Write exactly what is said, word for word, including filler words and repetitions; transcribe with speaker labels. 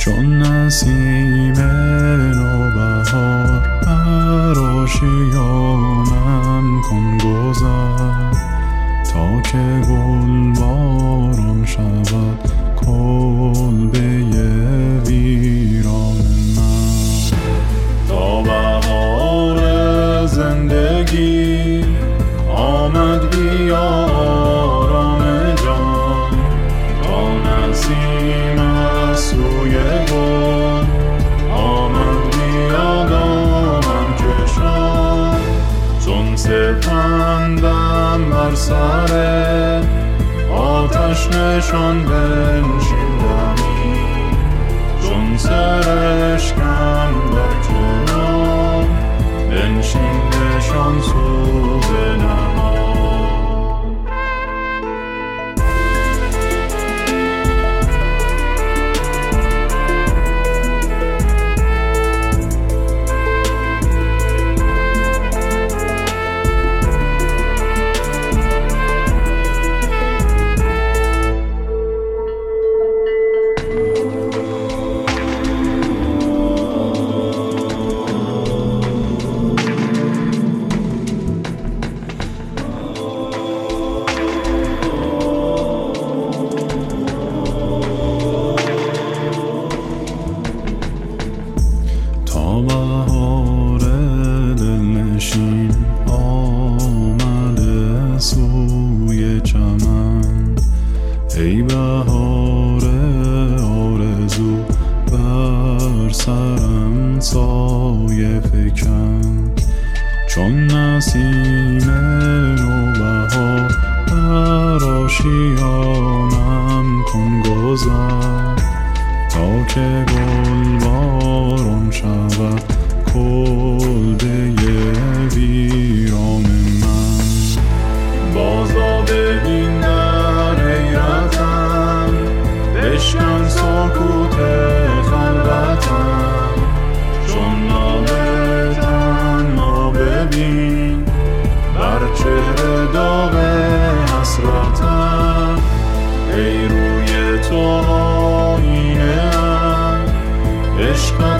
Speaker 1: چون نسیم نوبهار بر آشیانم کن گذر، تا که گل باران شود کلبه ویران من. تا بهار زندگی آمد بیا آرام جان، تا نسیم از سوی گل آمد بیا دامن کشان. چون سپندم بر سر آتش نشان بنشین دمی، چون سرشکم در کنار بنشین نشان سوز نهان. بهار دلنشین آمده سوی چمن، ای بهار آرزو بر سرم سایه فکن. چون نسیم نوبهار بر آشیانم کن گذر، تا که گل باران شود کلبه ویران من. بازا ببین در حیرتم، بشکن سکوت خلوتم، چون ناله تنها ببین بر چهره داغ حسرتم. ای روی تو آینه ام، عشق